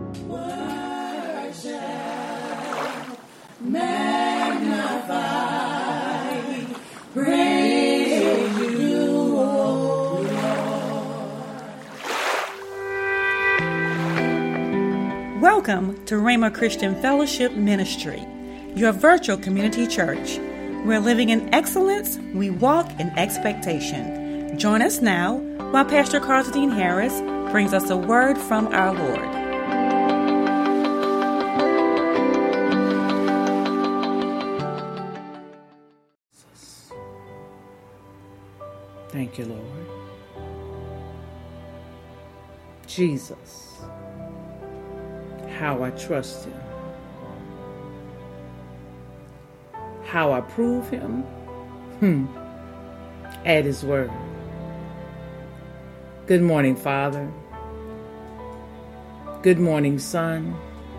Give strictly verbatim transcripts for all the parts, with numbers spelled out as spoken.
Welcome to Rhema Christian Fellowship Ministry, your virtual community church. We're living in excellence, we walk in expectation. Join us now while Pastor Carsdeen Harris brings us a word from our Lord. Thank you, Lord. Jesus. How I trust him, how I prove him hmm, at his word. Good morning, Father. Good morning, Son.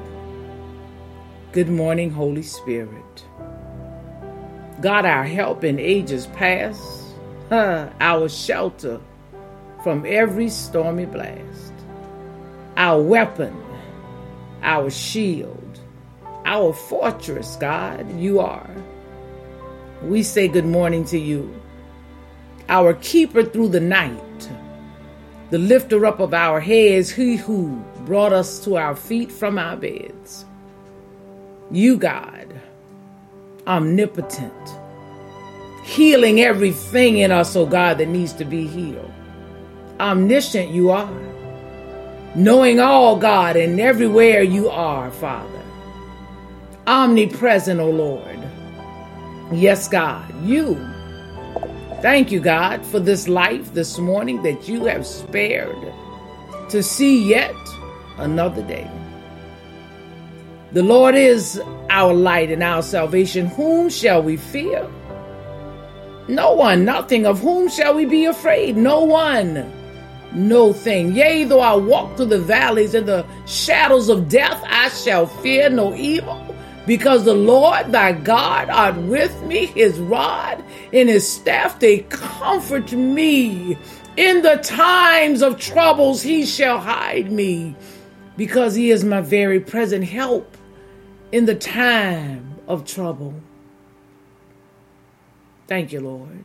Good morning, Holy Spirit. God, our help in ages past, uh, our shelter from every stormy blast, our weapon, our shield, our fortress, God, you are. We say good morning to you, our keeper through the night, the lifter up of our heads, he who brought us to our feet from our beds. You, God, omnipotent, healing everything in us, oh God, that needs to be healed. Omniscient you are. Knowing all, God, and everywhere you are, Father. Omnipresent, O Lord. Yes, God, you. Thank you, God, for this life this morning that you have spared to see yet another day. The Lord is our light and our salvation. Whom shall we fear? No one, nothing. Of whom shall we be afraid? No one. No thing. Yea, though I walk through the valleys and the shadows of death, I shall fear no evil, because the Lord thy God art with me. His rod and his staff, they comfort me. In the times of troubles, he shall hide me, because he is my very present help in the time of trouble. Thank you, Lord.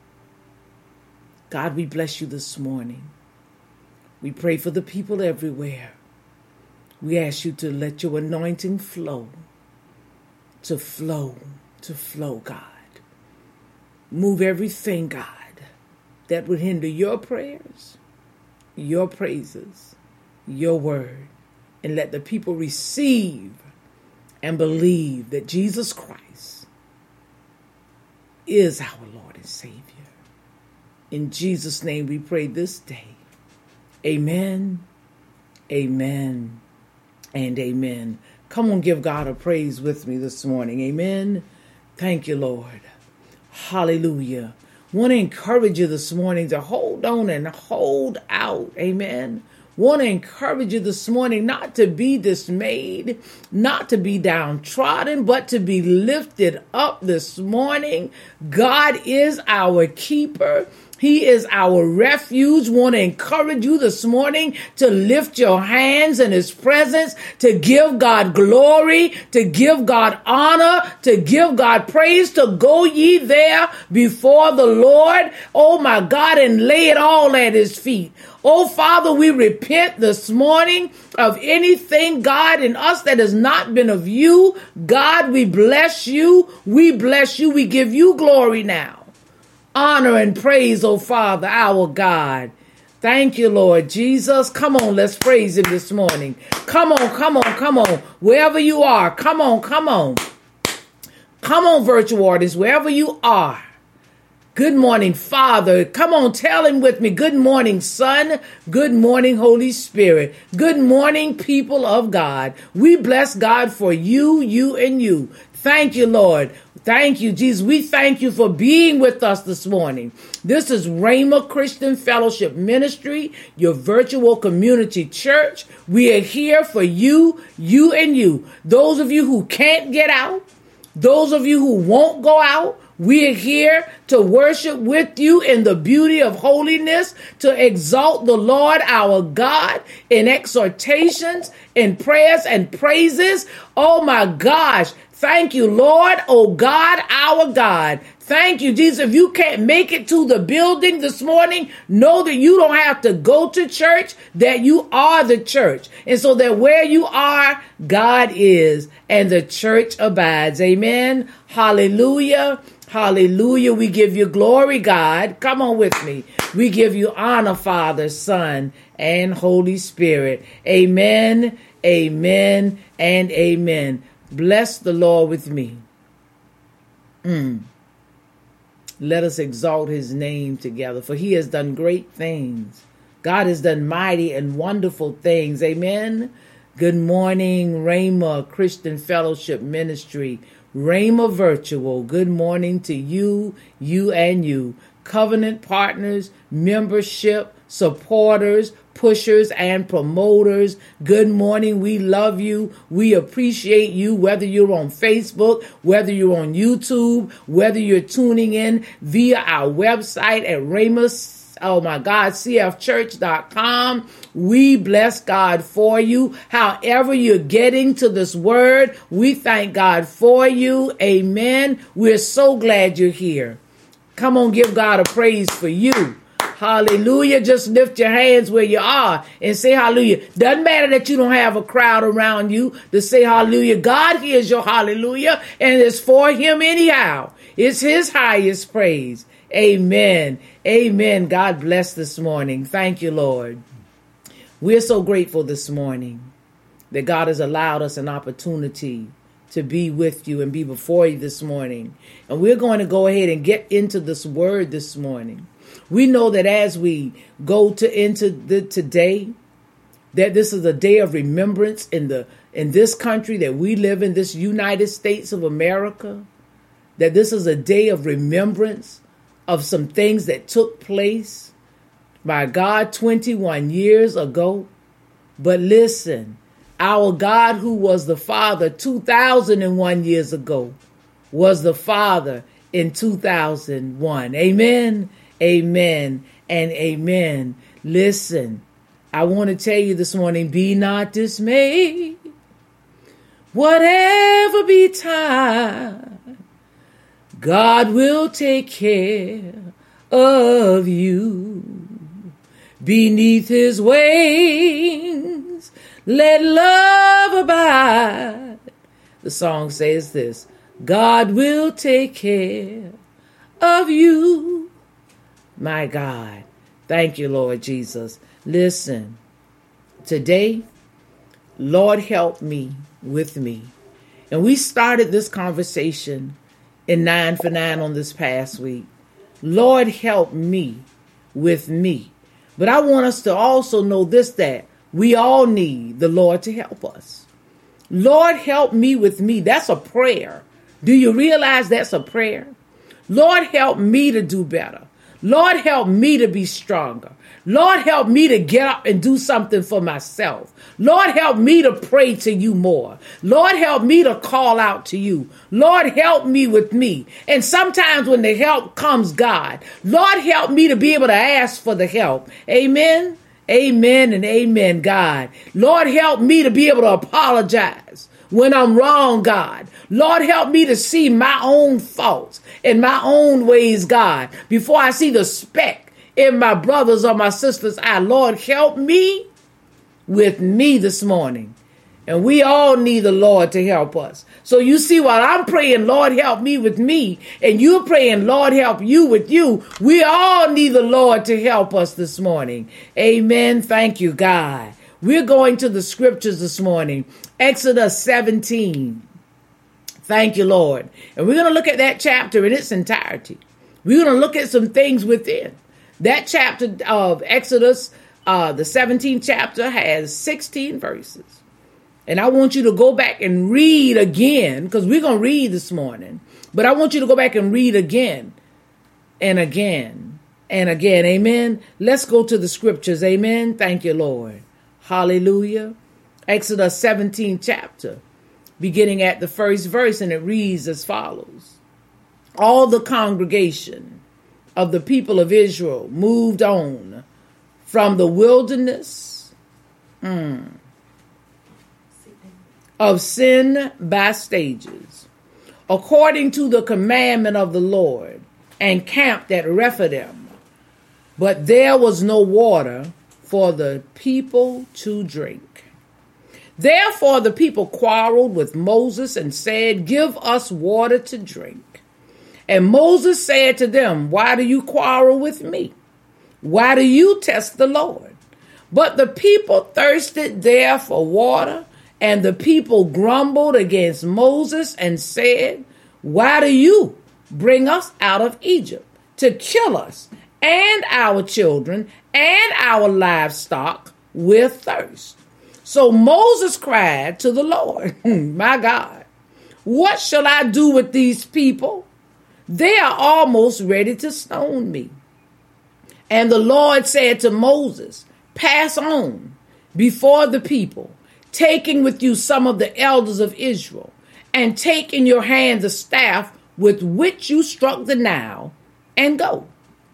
God, we bless you this morning. We pray for the people everywhere. We ask you to let your anointing flow, to flow, to flow, God. Move everything, God, that would hinder your prayers, your praises, your word, and let the people receive and believe that Jesus Christ is our Lord and Savior. In Jesus' name we pray this day. Amen, amen, and amen. Come on, give God a praise with me this morning. Amen. Thank you, Lord. Hallelujah. Want to encourage you this morning to hold on and hold out. Amen. Want to encourage you this morning not to be dismayed, not to be downtrodden, but to be lifted up this morning. God is our keeper. He is our refuge. Want to encourage you this morning to lift your hands in his presence, to give God glory, to give God honor, to give God praise, to go ye there before the Lord, oh my God, and lay it all at his feet. Oh, Father, we repent this morning of anything, God, in us that has not been of you. God, we bless you. We bless you. We give you glory now. Honor and praise, oh Father, our God. Thank you, Lord Jesus. Come on, let's praise him this morning. Come on, come on, come on. Wherever you are, come on, come on. Come on, virtual artists, wherever you are. Good morning, Father. Come on, tell him with me. Good morning, Son. Good morning, Holy Spirit. Good morning, people of God. We bless God for you, you, and you. Thank you, Lord. Thank you, Jesus. We thank you for being with us this morning. This is Rhema Christian Fellowship Ministry, your virtual community church. We are here for you, you, and you. Those of you who can't get out, those of you who won't go out, We are here to worship with you in the beauty of holiness, to exalt the Lord our God in exhortations, in prayers and praises. Oh my gosh. Thank you, Lord. Oh God, our God. Thank you, Jesus. If you can't make it to the building this morning, know that you don't have to go to church, that you are the church. And so that where you are, God is, and the church abides. Amen. Hallelujah. Hallelujah. We give you glory, God. Come on with me. We give you honor, Father, Son, and Holy Spirit. Amen, amen, and amen. Bless the Lord with me. Mm. Let us exalt his name together, for he has done great things. God has done mighty and wonderful things. Amen. Good morning, Rhema Christian Fellowship Ministry. Rhema Virtual, good morning to you, you and you. Covenant partners, membership, supporters, pushers, and promoters. Good morning. We love you. We appreciate you, whether you're on Facebook, whether you're on YouTube, whether you're tuning in via our website at Rhema, oh my God, c f church dot com. We bless God for you. However you're getting to this word, we thank God for you. Amen. We're so glad you're here. Come on, give God a praise for you. Hallelujah. Just lift your hands where you are and say hallelujah. Doesn't matter that you don't have a crowd around you to say hallelujah. God hears your hallelujah, and it's for him anyhow. It's his highest praise. Amen. Amen. God bless this morning. Thank you, Lord. We're so grateful this morning that God has allowed us an opportunity to be with you and be before you this morning. And we're going to go ahead and get into this word this morning. We know that as we go to into the today, that this is a day of remembrance in the in this country that we live in, this United States of America, that this is a day of remembrance of some things that took place, by God, twenty-one years ago. But listen, our God, who was the Father two thousand one years ago, was the Father in two thousand one. Amen, amen, and amen. Listen, I want to tell you this morning, be not dismayed. Whatever betide, God will take care of you. Beneath his wings, let love abide. The song says this: God will take care of you. My God. Thank you, Lord Jesus. Listen, today, Lord, help me with me. And we started this conversation in nine for nine on this past week. Lord, help me with me. But I want us to also know this, that we all need the Lord to help us. Lord, help me with me. That's a prayer. Do you realize that's a prayer? Lord, help me to do better. Lord, help me to be stronger. Lord, help me to get up and do something for myself. Lord, help me to pray to you more. Lord, help me to call out to you. Lord, help me with me. And sometimes when the help comes, God, Lord, help me to be able to ask for the help. Amen. Amen and amen, God. Lord, help me to be able to apologize when I'm wrong, God. Lord, help me to see my own faults and my own ways, God, before I see the speck in my brothers or my sisters' eye. Lord, help me with me this morning. And we all need the Lord to help us. So you see, while I'm praying, Lord, help me with me, and you're praying, Lord, help you with you, we all need the Lord to help us this morning. Amen. Thank you, God. We're going to the scriptures this morning. Exodus seventeen. Thank you, Lord. And we're going to look at that chapter in its entirety. We're going to look at some things within. That chapter of Exodus, uh, the seventeenth chapter, has sixteen verses. And I want you to go back and read again, because we're going to read this morning. But I want you to go back and read again and again and again. Amen. Let's go to the scriptures. Amen. Thank you, Lord. Hallelujah. Exodus seventeenth chapter, beginning at the first verse, and it reads as follows. all the congregation of the people of Israel moved on from the wilderness mm, of sin by stages, according to the commandment of the Lord, and camped at Rephidim. But there was no water for the people to drink. Therefore the people quarreled with Moses and said, "Give us water to drink." And Moses said to them, "Why do you quarrel with me? Why do you test the Lord?" But the people thirsted there for water, and the people grumbled against Moses and said, "Why do you bring us out of Egypt to kill us and our children and our livestock with thirst?" So Moses cried to the Lord, "My God, what shall I do with these people? They are almost ready to stone me." And the Lord said to Moses, "Pass on before the people, taking with you some of the elders of Israel, and take in your hand the staff with which you struck the Nile, and go.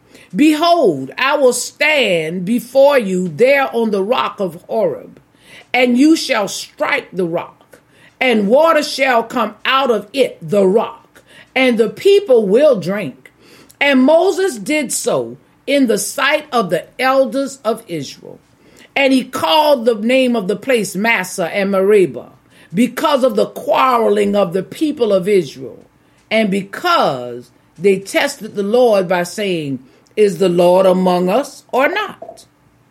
Behold, I will stand before you there on the rock of Horeb, and you shall strike the rock, and water shall come out of it, the rock, and the people will drink." And Moses did so in the sight of the elders of Israel. And he called the name of the place Massah and Meribah, because of the quarreling of the people of Israel, and because they tested the Lord by saying, "Is the Lord among us or not?"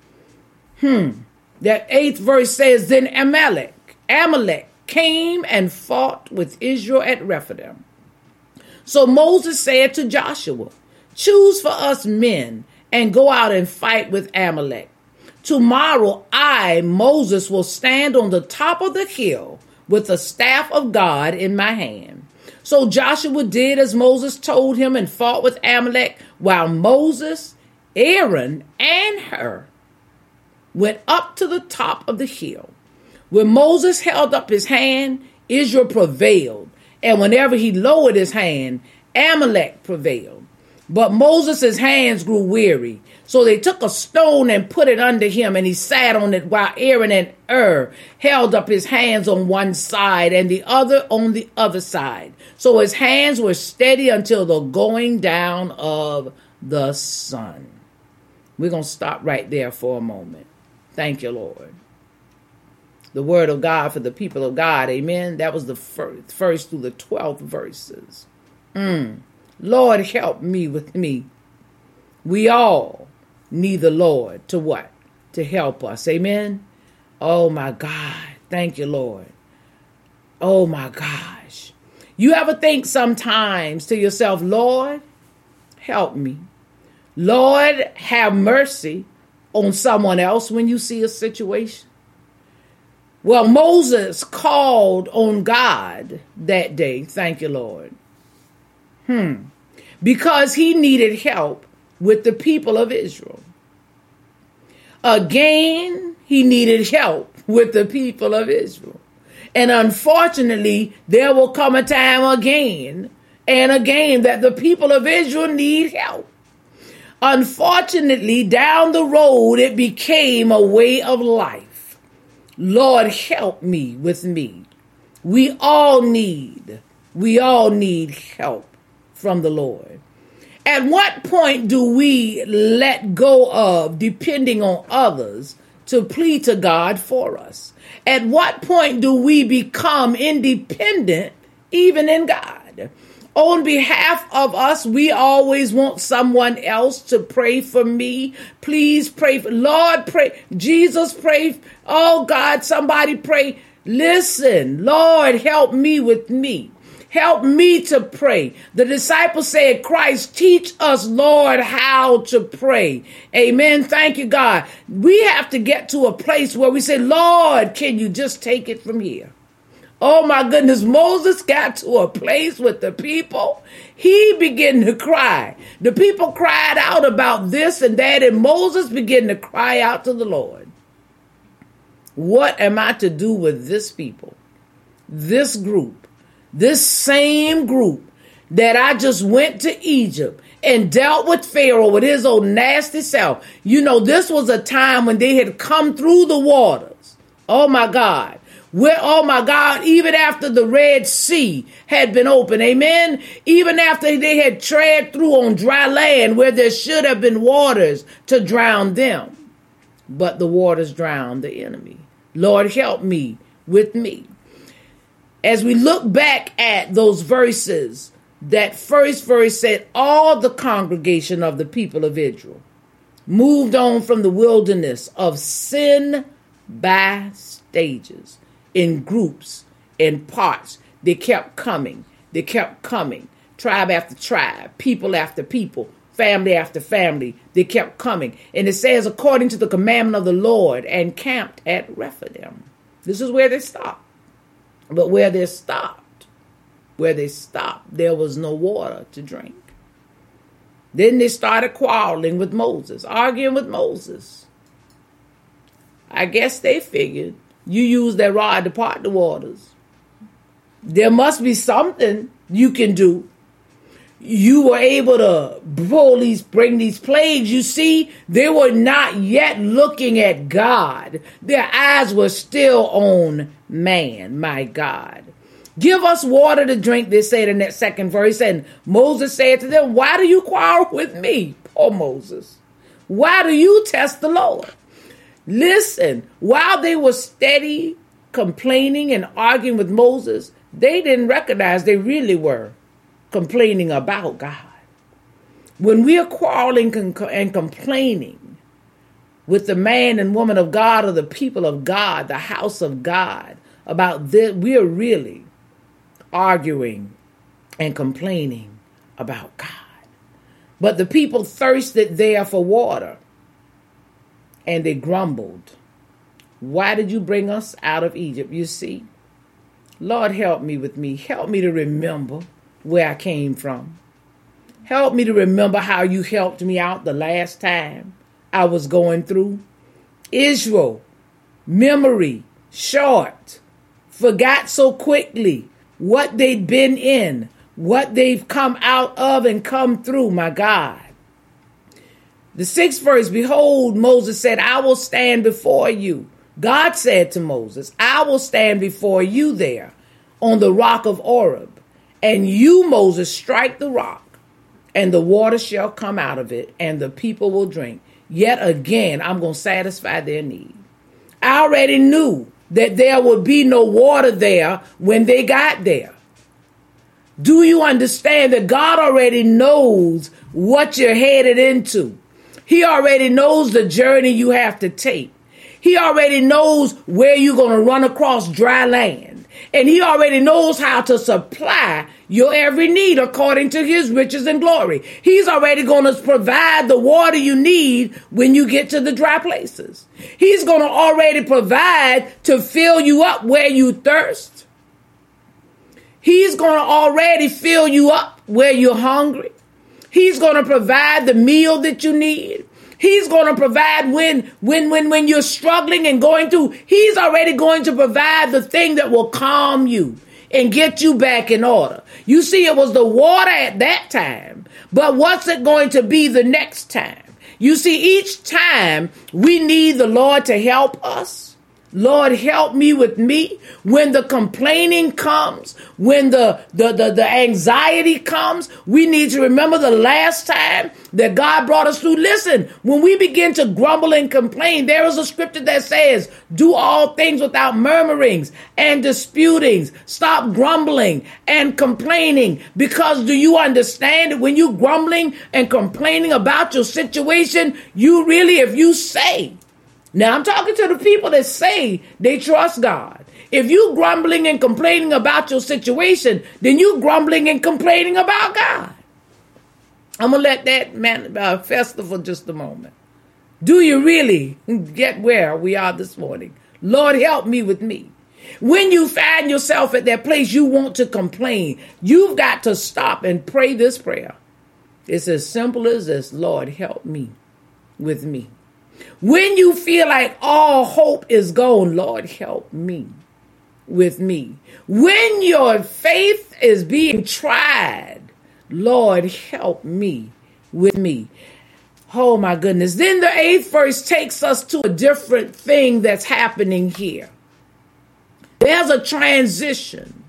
Hmm. That eighth verse says, "Then Amalek, Amalek came and fought with Israel at Rephidim. So Moses said to Joshua, 'Choose for us men and go out and fight with Amalek. Tomorrow I, Moses, will stand on the top of the hill with the staff of God in my hand.' So Joshua did as Moses told him and fought with Amalek, while Moses, Aaron, and Hur went up to the top of the hill. When Moses held up his hand, Israel prevailed, and whenever he lowered his hand, Amalek prevailed. But Moses' hands grew weary, so they took a stone and put it under him, and he sat on it, while Aaron and Hur held up his hands on one side and the other on the other side. So his hands were steady until the going down of the sun. We're going to stop right there for a moment. Thank you, Lord. The word of God for the people of God. Amen. That was the first, first through the twelfth verses. Mm. Lord, help me with me. We all need the Lord to what? To help us. Amen. Oh my God. Thank you, Lord. Oh my gosh. You ever think sometimes to yourself, "Lord, help me. Lord, have mercy on someone else," when you see a situation? Well, Moses called on God that day. Thank you, Lord. Hmm. Because he needed help with the people of Israel. Again, he needed help with the people of Israel. And unfortunately, there will come a time again and again that the people of Israel need help. Unfortunately, down the road, it became a way of life. Lord, help me with me. We all need, we all need help from the Lord. At what point do we let go of depending on others to plead to God for us? At what point do we become independent even in God? On behalf of us, we always want someone else to pray for me. Please pray. For, Lord, pray. Jesus, pray. Oh, God, somebody pray. Listen, Lord, help me with me. Help me to pray. The disciples said, "Christ, teach us, Lord, how to pray." Amen. Thank you, God. We have to get to a place where we say, "Lord, can you just take it from here?" Oh my goodness, Moses got to a place with the people. He began to cry. The people cried out about this and that, and Moses began to cry out to the Lord. What am I to do with this people? This group, this same group that I just went to Egypt and dealt with Pharaoh with his old nasty self. You know, this was a time when they had come through the waters. Oh my God. Where, oh my God, even after the Red Sea had been opened, amen? Even after they had tread through on dry land where there should have been waters to drown them. But the waters drowned the enemy. Lord, help me with me. As we look back at those verses, that first verse said, all the congregation of the people of Israel moved on from the wilderness of sin by stages. In groups, in parts, they kept coming. They kept coming. Tribe after tribe, people after people, family after family. They kept coming. And it says, according to the commandment of the Lord, and camped at Rephidim. This is where they stopped. But where they stopped, where they stopped, there was no water to drink. Then they started quarreling with Moses, arguing with Moses. I guess they figured, you use that rod to part the waters. There must be something you can do. You were able to pull these, bring these plagues. You see, they were not yet looking at God. Their eyes were still on man, my God. Give us water to drink, they said in that second verse. And Moses said to them, why do you quarrel with me? Poor Moses. Why do you test the Lord? Listen, while they were steady complaining and arguing with Moses, they didn't recognize they really were complaining about God. When we are quarreling and complaining with the man and woman of God or the people of God, the house of God, about this, we are really arguing and complaining about God. But the people thirsted there for water. And they grumbled. Why did you bring us out of Egypt? You see, Lord, help me with me. Help me to remember where I came from. Help me to remember how you helped me out the last time I was going through. Israel, memory short, forgot so quickly what they'd been in, what they've come out of and come through, my God. The sixth verse, behold, Moses said, I will stand before you. God said to Moses, I will stand before you there on the rock of Oreb. And you, Moses, strike the rock, and the water shall come out of it, and the people will drink. Yet again, I'm going to satisfy their need. I already knew that there would be no water there when they got there. Do you understand that God already knows what you're headed into? He already knows the journey you have to take. He already knows where you're going to run across dry land. And he already knows how to supply your every need according to his riches and glory. He's already going to provide the water you need when you get to the dry places. He's going to already provide to fill you up where you thirst. He's going to already fill you up where you're hungry. He's going to provide the meal that you need. He's going to provide when, when, when, when you're struggling and going through. He's already going to provide the thing that will calm you and get you back in order. You see, it was the water at that time, but what's it going to be the next time? You see, each time we need the Lord to help us. Lord, help me with me. When the complaining comes, when the, the, the, the anxiety comes, we need to remember the last time that God brought us through. Listen, when we begin to grumble and complain, there is a scripture that says, do all things without murmurings and disputings. Stop grumbling and complaining, because do you understand that when you're grumbling and complaining about your situation, you really, if you say, now, I'm talking to the people that say they trust God. If you grumbling and complaining about your situation, then you grumbling and complaining about God. I'm going to let that man, uh, fester for just a moment. Do you really get where we are this morning? Lord, help me with me. When you find yourself at that place you want to complain, you've got to stop and pray this prayer. It's as simple as this. Lord, help me with me. When you feel like all hope is gone, Lord, help me with me. When your faith is being tried Lord, help me with me. Oh my goodness. Then the eighth verse takes us to a different thing that's happening here. There's a transition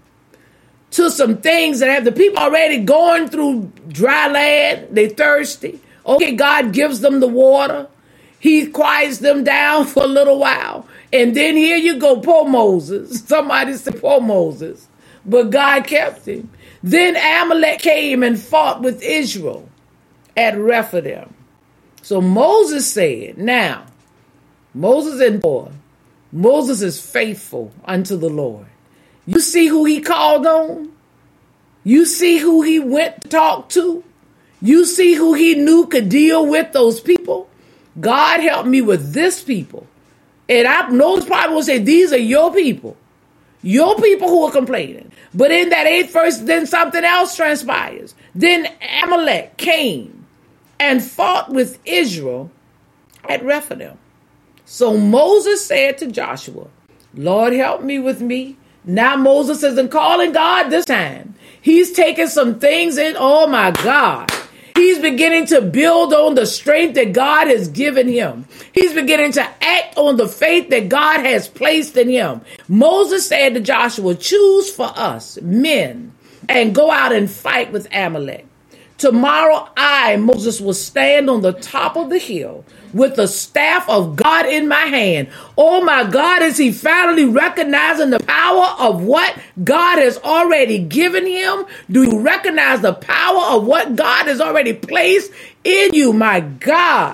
to some things that have the people already going through dry land. They thirsty. Okay, God gives them the water. He quiets them down for a little while. And then here you go, poor Moses. Somebody said poor Moses. But God kept him. Then Amalek came and fought with Israel at Rephidim. So Moses said, now, Moses and boy, Moses is faithful unto the Lord. You see who he called on? You see who he went to talk to? You see who he knew could deal with those people? God help me with this people. And I know this probably will say, these are your people. Your people who are complaining. But in that eighth verse, then something else transpires. Then Amalek came and fought with Israel at Rephidim. So Moses said to Joshua, Lord, help me with me. Now Moses isn't calling God this time. He's taking some things in. Oh my God. He's beginning to build on the strength that God has given him. He's beginning to act on the faith that God has placed in him. Moses said to Joshua, choose for us men and go out and fight with Amalek. Tomorrow I, Moses, will stand on the top of the hill with the staff of God in my hand. Oh my God, is he finally recognizing the power of what God has already given him? Do you recognize the power of what God has already placed in you? My God.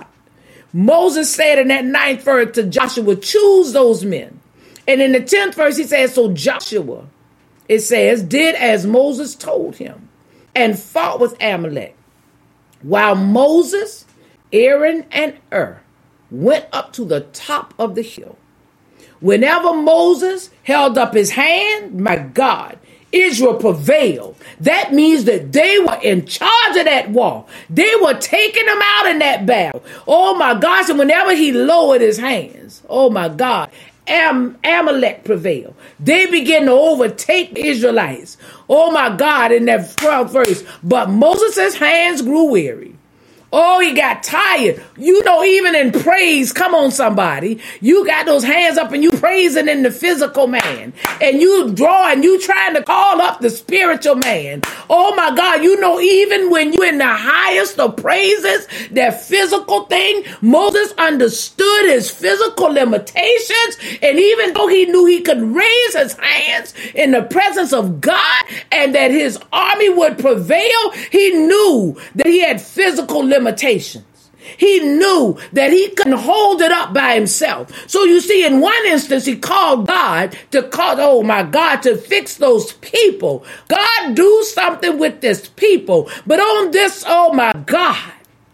Moses said in that ninth verse to Joshua, choose those men. And in the tenth verse, he says, so Joshua, it says, did as Moses told him and fought with Amalek, while Moses, Aaron, and Hur went up to the top of the hill. Whenever Moses held up his hand, my God, Israel prevailed. That means that they were in charge of that war. They were taking them out in that battle. Oh my gosh, and whenever he lowered his hands, oh my God, Am- Amalek prevailed. They began to overtake the Israelites. Oh my God, in that twelfth verse. But Moses' hands grew weary. Oh, he got tired. You know, even in praise, come on somebody, you got those hands up and you praising in the physical man. And you draw and you trying to call up the spiritual man. Oh my God, you know, even when you in the highest of praises, that physical thing, Moses understood his physical limitations. And even though he knew he could raise his hands in the presence of God and that his army would prevail, he knew that he had physical limitations. limitations. He knew that he couldn't hold it up by himself. So you see, in one instance, he called God to call, oh my God, to fix those people. God, do something with this people. But on this, oh my God,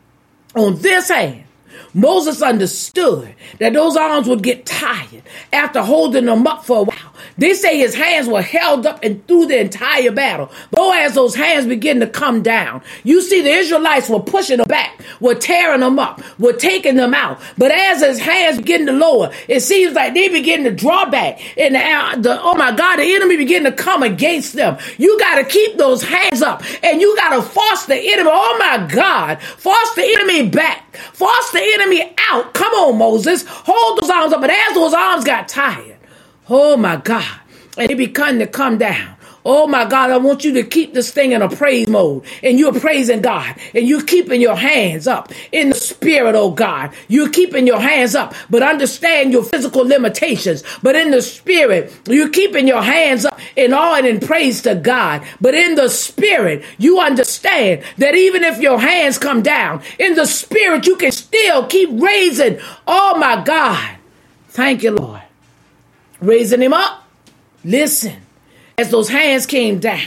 on this hand, Moses understood that those arms would get tired after holding them up for a while. They say his hands were held up and through the entire battle. But as those hands begin to come down, you see the Israelites were pushing them back, were tearing them up, were taking them out. But as his hands begin to lower, it seems like they begin to draw back. And the, the oh my God, the enemy begin to come against them. You got to keep those hands up and you got to force the enemy. Oh my God, force the enemy back, force the enemy out. Come on, Moses, hold those arms up. But as those arms got tired, oh my God, and they began to come down. Oh my God, I want you to keep this thing in a praise mode. And you're praising God. And you're keeping your hands up in the spirit, oh God. You're keeping your hands up, but understand your physical limitations. But in the spirit, you're keeping your hands up in awe and in praise to God. But in the spirit, you understand that even if your hands come down, in the spirit, you can still keep raising. Oh my God. Thank you, Lord. Raising him up. Listen. As those hands came down,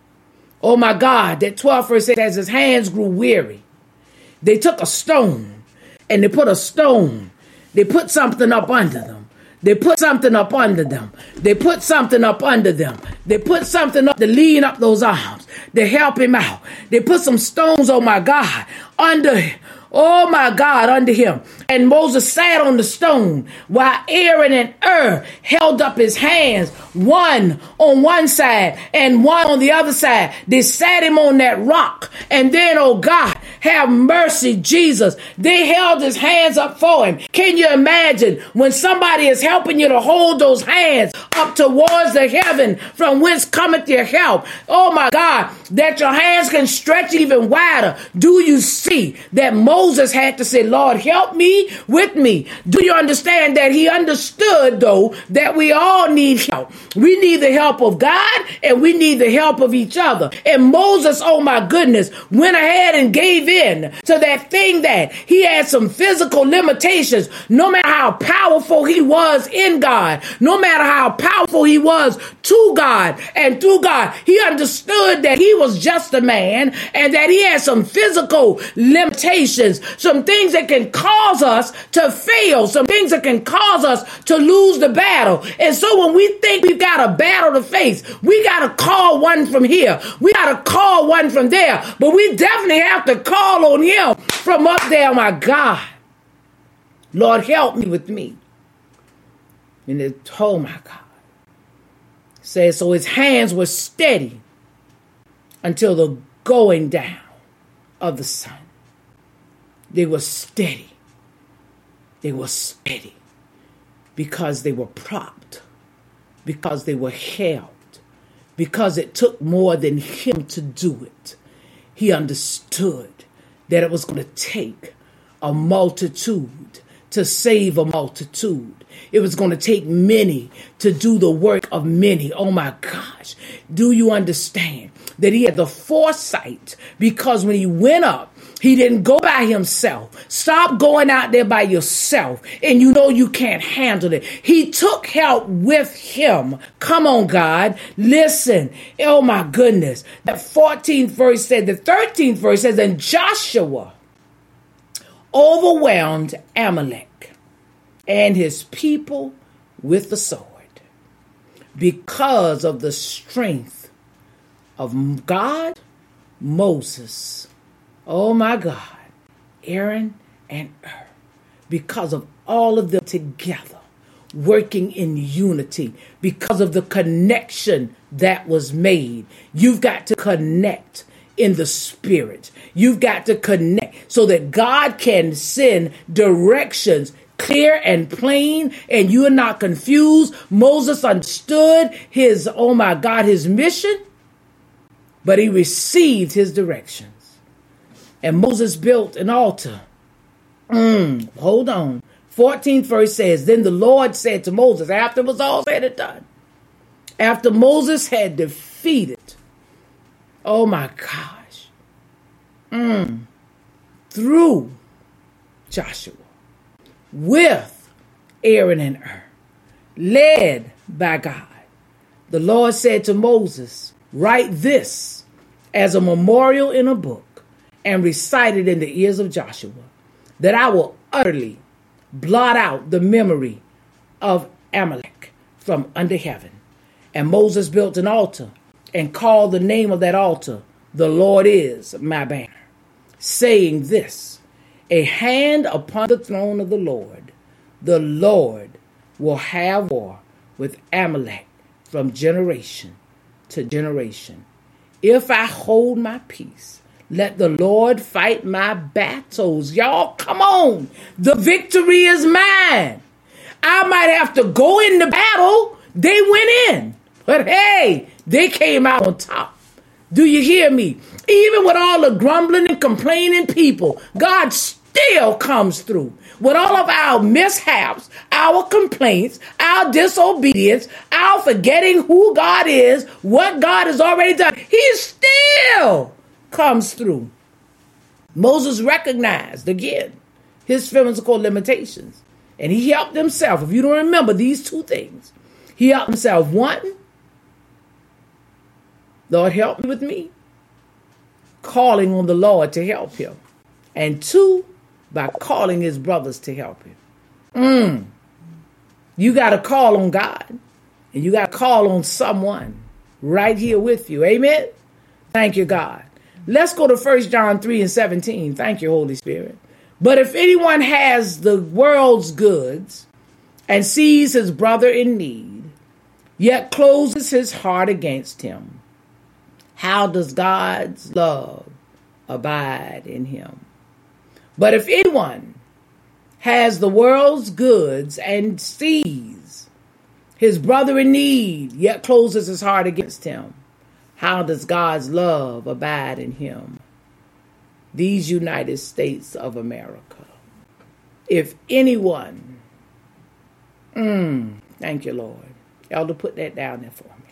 oh my God, that twelfth verse says, as his hands grew weary, they took a stone and they put a stone. They put something up under them. They put something up under them. They put something up under them. They put something up to lean up those arms, to help him out. They put some stones, oh my God, under, oh my God, under him. And Moses sat on the stone while Aaron and Hur held up his hands, one on one side and one on the other side. They sat him on that rock. And then, oh God, have mercy, Jesus. They held his hands up for him. Can you imagine when somebody is helping you to hold those hands up towards the heaven from whence cometh your help? Oh my God, that your hands can stretch even wider. Do you see that Moses had to say, Lord, help me with me? Do you understand that he understood, though, that we all need help? We need the help of God and we need the help of each other. And Moses, oh my goodness, went ahead and gave in to that thing that he had some physical limitations. No matter how powerful he was in God, no matter how powerful he was to God and through God, he understood that he was just a man and that he had some physical limitations, some things that can cause us to fail, some things that can cause us to lose the battle. And so when we think we've got a battle to face, we got to call one from here. We got to call one from there. But we definitely have to call on him from up there. My God, Lord, help me with me. And it, oh my God, it says, so his hands were steady until the going down of the sun. They were steady. They were steady because they were propped, because they were held, because it took more than him to do it. He understood that it was going to take a multitude to save a multitude. It was going to take many to do the work of many. Oh my gosh. Do you understand that he had the foresight? Because when he went up, he didn't go by himself. Stop going out there by yourself and you know you can't handle it. He took help with him. Come on, God. Listen. Oh my goodness. The fourteenth verse said, the thirteenth verse says, and Joshua overwhelmed Amalek and his people with the sword because of the strength of God, Moses, oh my God, Aaron and Hur, because of all of them together working in unity, because of the connection that was made. You've got to connect in the spirit. You've got to connect so that God can send directions clear and plain, and you are not confused. Moses understood his, oh my God, his mission, but he received his directions. And Moses built an altar. Mm, hold on. fourteenth verse says, then the Lord said to Moses, after it was all said and done, after Moses had defeated, oh my gosh, mm, through Joshua, with Aaron and Hur, led by God, the Lord said to Moses, write this as a memorial in a book and recite it in the ears of Joshua, that I will utterly blot out the memory of Amalek from under heaven. And Moses built an altar and called the name of that altar, the Lord is my banner, saying this, a hand upon the throne of the Lord, the Lord will have war with Amalek from generation to generation. If I hold my peace, let the Lord fight my battles. Y'all, come on. The victory is mine. I might have to go in the battle. They went in. But hey, they came out on top. Do you hear me? Even with all the grumbling and complaining people, God still comes through. With all of our mishaps, our complaints, our disobedience, our forgetting who God is, what God has already done, he still comes through. Moses recognized, again, his physical limitations. And he helped himself. If you don't remember these two things, he helped himself. One, Lord, help me with me. Calling on the Lord to help him. And two, by calling his brothers to help him. Mm. You got to call on God. And you got to call on someone right here with you. Amen? Thank you, God. Let's go to First John three and seventeen. Thank you, Holy Spirit. But if anyone has the world's goods and sees his brother in need, yet closes his heart against him, how does God's love abide in him? But if anyone has the world's goods and sees his brother in need, yet closes his heart against him, how does God's love abide in him? These United States of America. If anyone, mm, thank you, Lord. Elder, put that down there for me.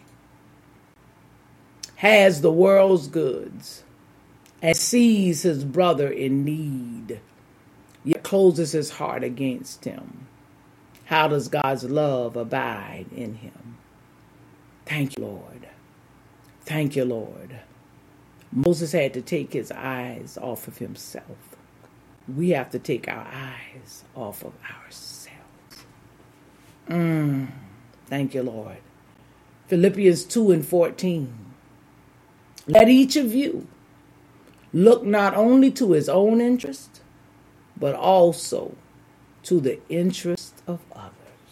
Has the world's goods and sees his brother in need, yet closes his heart against him, how does God's love abide in him? Thank you, Lord. Thank you, Lord. Moses had to take his eyes off of himself. We have to take our eyes off of ourselves. Mm, thank you, Lord. Philippians two and fourteen. Let each of you look not only to his own interest, but also to the interest of others.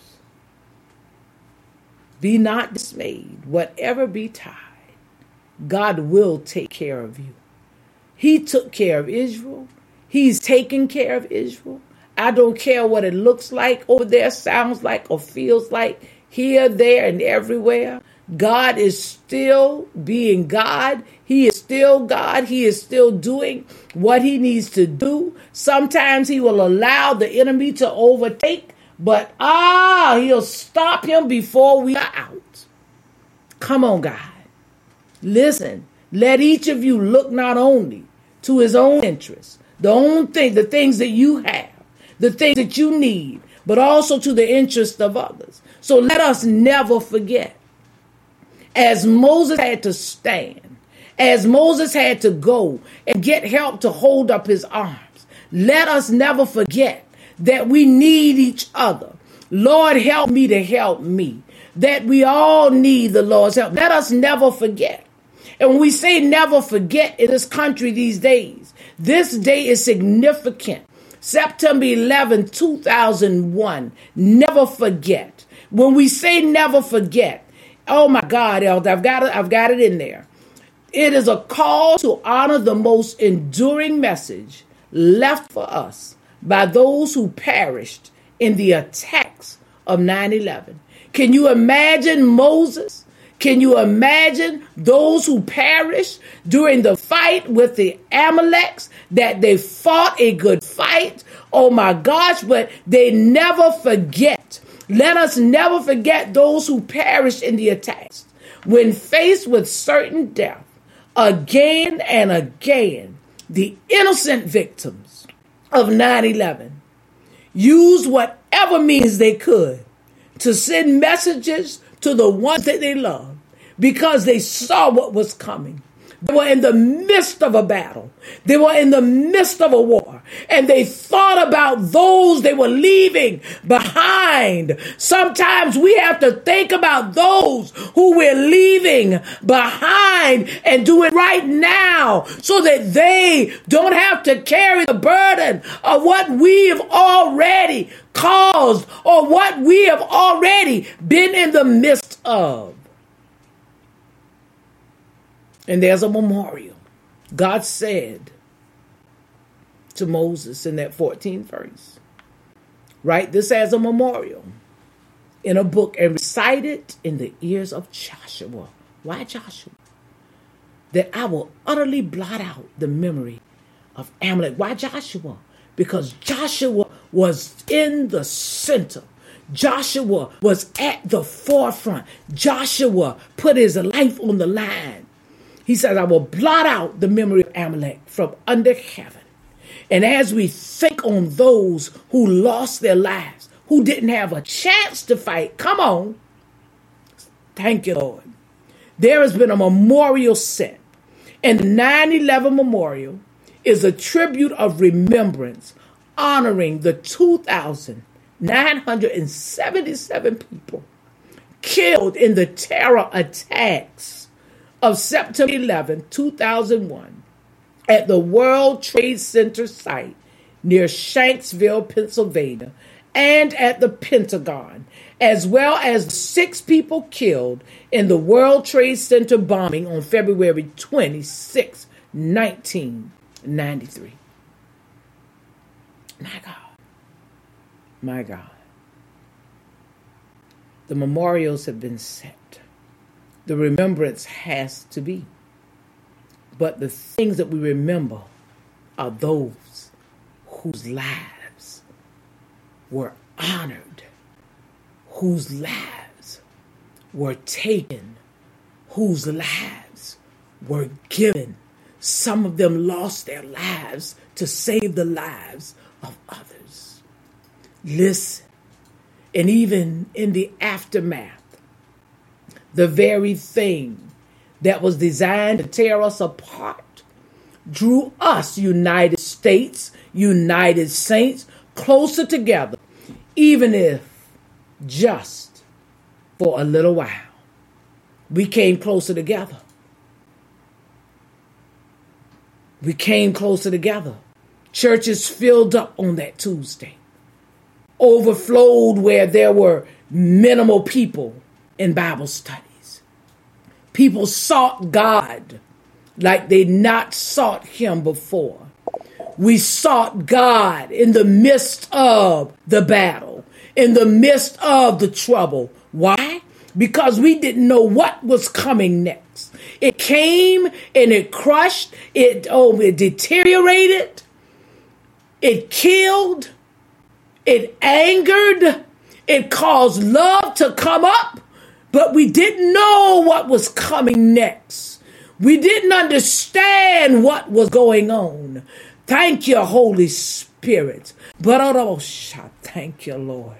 Be not dismayed, whatever betide, God will take care of you. He took care of Israel. He's taking care of Israel. I don't care what it looks like over there, sounds like, or feels like, here, there, and everywhere. God is still being God. He is still God. He is still doing what he needs to do. Sometimes he will allow the enemy to overtake, but ah, he'll stop him before we are out. Come on, God. Listen, let each of you look not only to his own interests, the own thing, the things that you have, the things that you need, but also to the interest of others. So let us never forget, as Moses had to stand, as Moses had to go and get help to hold up his arms, let us never forget that we need each other. Lord, help me to help me. That we all need the Lord's help. Let us never forget. And when we say never forget in this country these days, this day is significant. September eleventh, two thousand one. Never forget. When we say never forget, oh my God, Elder, I've got it, I've got it in there. It is a call to honor the most enduring message left for us by those who perished in the attacks of nine eleven. Can you imagine Moses? Can you imagine those who perished during the fight with the Amaleks, that they fought a good fight? Oh my gosh, but they never forget. Let us never forget those who perished in the attacks. When faced with certain death, again and again, the innocent victims of nine eleven used whatever means they could to send messages to the ones that they loved, because they saw what was coming. They were in the midst of a battle. They were in the midst of a war. And they thought about those they were leaving behind. Sometimes we have to think about those who we're leaving behind and do it right now so that they don't have to carry the burden of what we've already caused or what we have already been in the midst of. And there's a memorial. God said to Moses in that fourteenth verse, write this as a memorial in a book and recite it in the ears of Joshua. Why Joshua? That I will utterly blot out the memory of Amalek. Why Joshua? Because Joshua was in the center. Joshua was at the forefront. Joshua put his life on the line. He says, I will blot out the memory of Amalek from under heaven. And as we think on those who lost their lives, who didn't have a chance to fight, come on. Thank you, Lord. There has been a memorial set. And the nine eleven memorial is a tribute of remembrance honoring the two thousand nine hundred seventy-seven people killed in the terror attacks of September eleventh, two thousand one, at the World Trade Center site near Shanksville, Pennsylvania, and at the Pentagon, as well as six people killed in the World Trade Center bombing on February twenty-sixth, nineteen ninety-three. My God. My God. The memorials have been set. The remembrance has to be. But the things that we remember are those whose lives were honored, whose lives were taken, whose lives were given. Some of them lost their lives to save the lives of others. Listen, and even in the aftermath, the very thing that was designed to tear us apart drew us, United States, United Saints, closer together, even if just for a little while. We came closer together. We came closer together. Churches filled up on that Tuesday. Overflowed where there were minimal people in Bible studies. People sought God like they'd not sought him before. We sought God in the midst of the battle, in the midst of the trouble. Why? Because we didn't know what was coming next. It came and it crushed, it, oh, it deteriorated, it killed, it angered, it caused love to come up, but we didn't know what was coming next. We didn't understand what was going on. Thank you, Holy Spirit. But oh, thank you, Lord.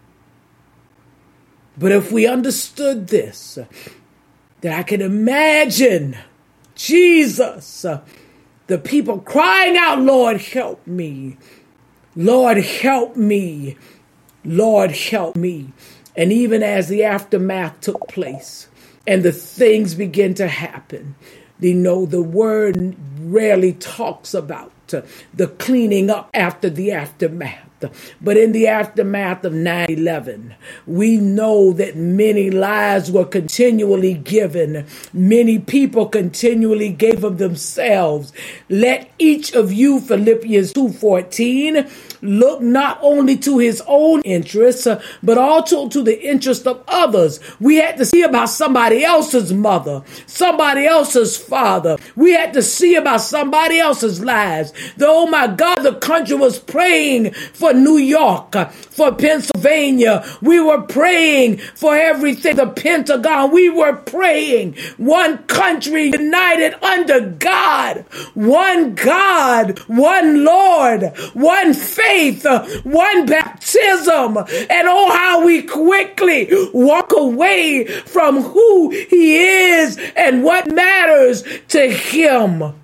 But if we understood this, that I can imagine Jesus, the people crying out, Lord, help me. Lord, help me. Lord, help me. And even as the aftermath took place and the things began to happen, you know, the word rarely talks about the cleaning up after the aftermath. But in the aftermath of nine eleven, we know that many lives were continually given. Many people continually gave of themselves. Let each of you, Philippians two fourteen, look not only to his own interests, but also to the interest of others. We had to see about somebody else's mother, somebody else's father. We had to see about somebody else's lives. The, oh my God, the country was praying for New York, for Pennsylvania. We were praying for everything, the Pentagon. We were praying. One country united under God. One God, one Lord, one faith, one baptism. And oh, how we quickly walk away from who he is and what matters to him.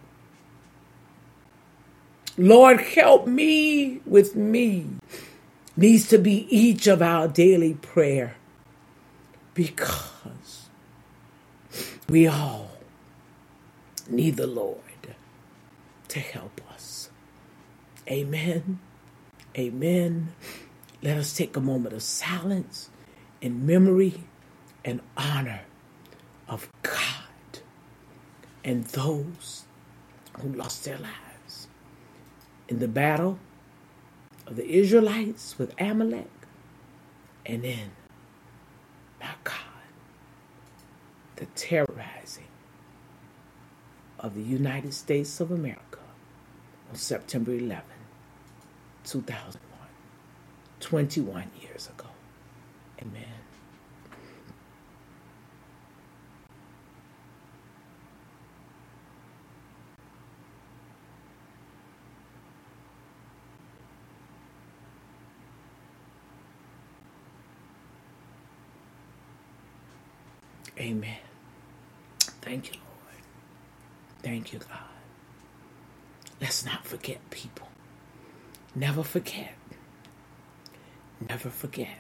Lord, help me with me needs to be each of our daily prayer, because we all need the Lord to help us. Amen. Amen. Let us take a moment of silence in memory and honor of God and those who lost their lives in the battle of the Israelites with Amalek, and in, my God, the terrorizing of the United States of America on September eleventh, two thousand one, twenty-one years ago. Amen. Amen. Thank you, Lord. Thank you, God. Let's not forget, people. Never forget. Never forget.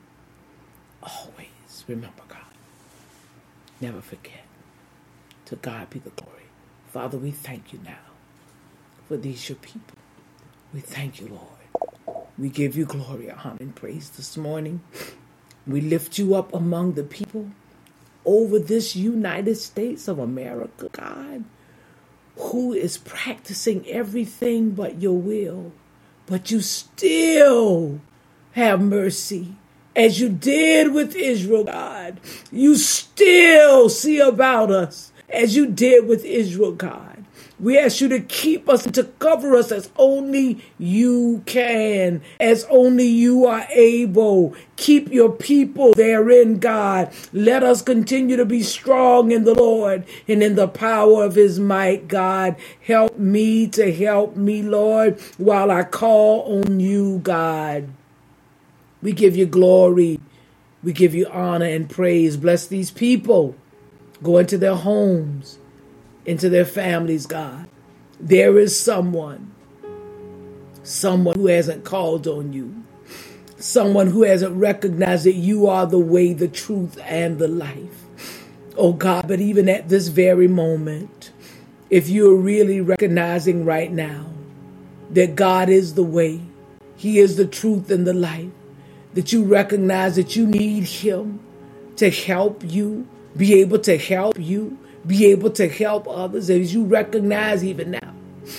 Always remember God. Never forget. To God be the glory. Father, we thank you now for these your people. We thank you, Lord. We give you glory, honor, and praise this morning. We lift you up among the people over this United States of America, God, who is practicing everything but your will. But you still have mercy. As you did with Israel, God, you still see about us as you did with Israel, God. We ask you to keep us and to cover us as only you can, as only you are able. Keep your people therein, God. Let us continue to be strong in the Lord and in the power of his might, God. Help me to help me, Lord, while I call on you, God. We give you glory. We give you honor and praise. Bless these people. Go into their homes, into their families, God. There is someone, someone who hasn't called on you, someone who hasn't recognized that you are the way, the truth, and the life. Oh God, but even at this very moment, if you're really recognizing right now that God is the way, he is the truth and the life, that you recognize that you need him to help you, be able to help you, be able to help others, as you recognize even now.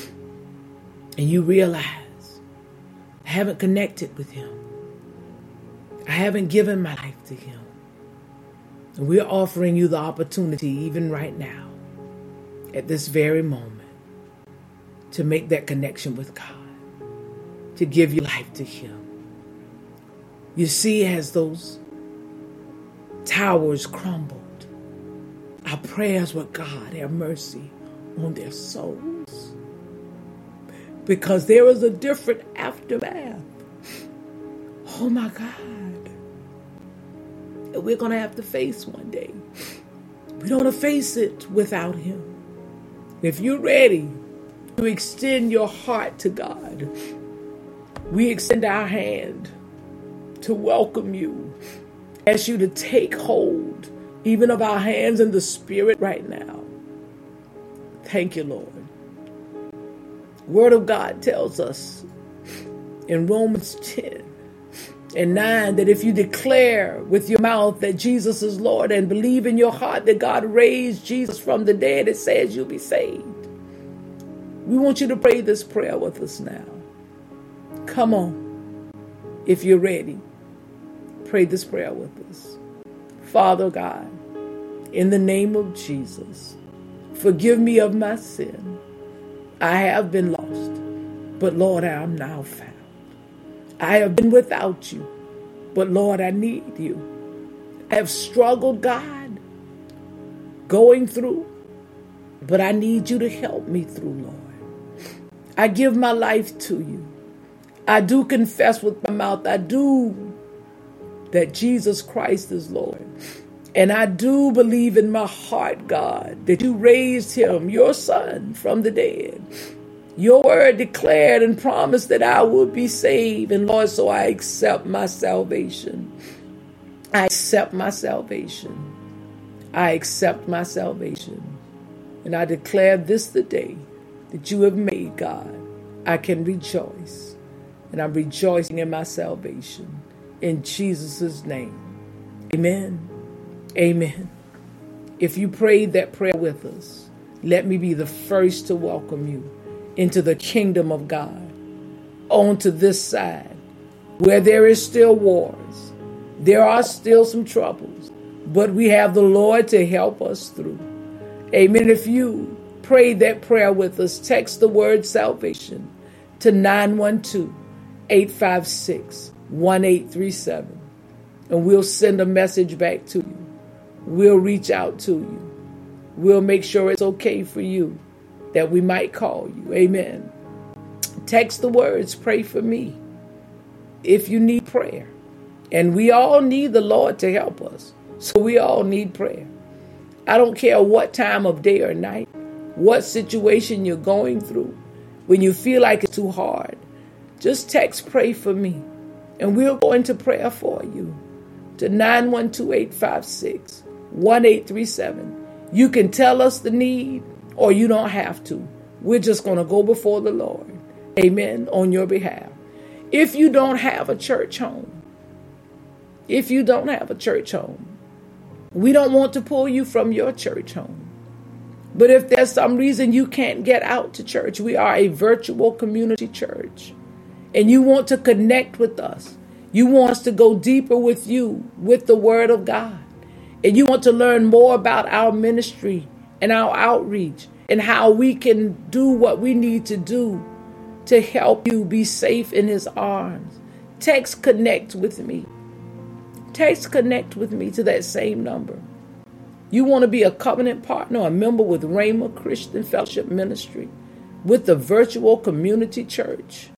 And you realize, I haven't connected with him. I haven't given my life to him. And we're offering you the opportunity even right now, at this very moment, to make that connection with God, to give your life to him. You see, as those towers crumbled, our prayers were, God, have mercy on their souls. Because there is a different aftermath. Oh my God. That we're going to have to face one day. We don't want to face it without him. If you're ready to extend your heart to God, we extend our hand to welcome you. Ask you to take hold even of our hands in the spirit right now. Thank you, Lord. Word of God tells us in Romans ten and nine that if you declare with your mouth that Jesus is Lord and believe in your heart that God raised Jesus from the dead, it says you'll be saved. We want you to pray this prayer with us now. Come on, if you're ready. Pray this prayer with us. Father God, in the name of Jesus, forgive me of my sin. I have been lost, but Lord, I am now found. I have been without you, but Lord, I need you. I have struggled, God, going through, but I need you to help me through, Lord. I give my life to you. I do confess with my mouth, I do that Jesus Christ is Lord. And I do believe in my heart, God, that you raised him, your son, from the dead. Your word declared and promised that I would be saved. And Lord, so I accept my salvation. I accept my salvation. I accept my salvation. And I declare this the day that you have made, God. I can rejoice. And I'm rejoicing in my salvation. In Jesus' name. Amen. Amen. If you prayed that prayer with us, let me be the first to welcome you into the kingdom of God, onto this side, where there is still wars. There are still some troubles, but we have the Lord to help us through. Amen. If you prayed that prayer with us, text the word salvation to nine one two, eight five six, one eight three seven, and we'll send a message back to you. We'll reach out to you. We'll make sure it's okay for you, that we might call you. Amen. Text the words, pray for me, if you need prayer. And we all need the Lord to help us. So we all need prayer. I don't care what time of day or night, what situation you're going through. When you feel like it's too hard, just text pray for me. And we'll go into prayer for you to nine one two, eight five six, one eight three seven. You can tell us the need or you don't have to. We're just going to go before the Lord amen, on your behalf. If you don't have a church home, if you don't have a church home, we don't want to pull you from your church home. But if there's some reason you can't get out to church, we are a virtual community church, and you want to connect with us. You want us to go deeper with you, with the Word of God. And you want to learn more about our ministry and our outreach and how we can do what we need to do to help you be safe in His arms. Text connect with me. Text connect with me to that same number. You want to be a covenant partner, a member with Rhema Christian Fellowship Ministry, with the virtual community church.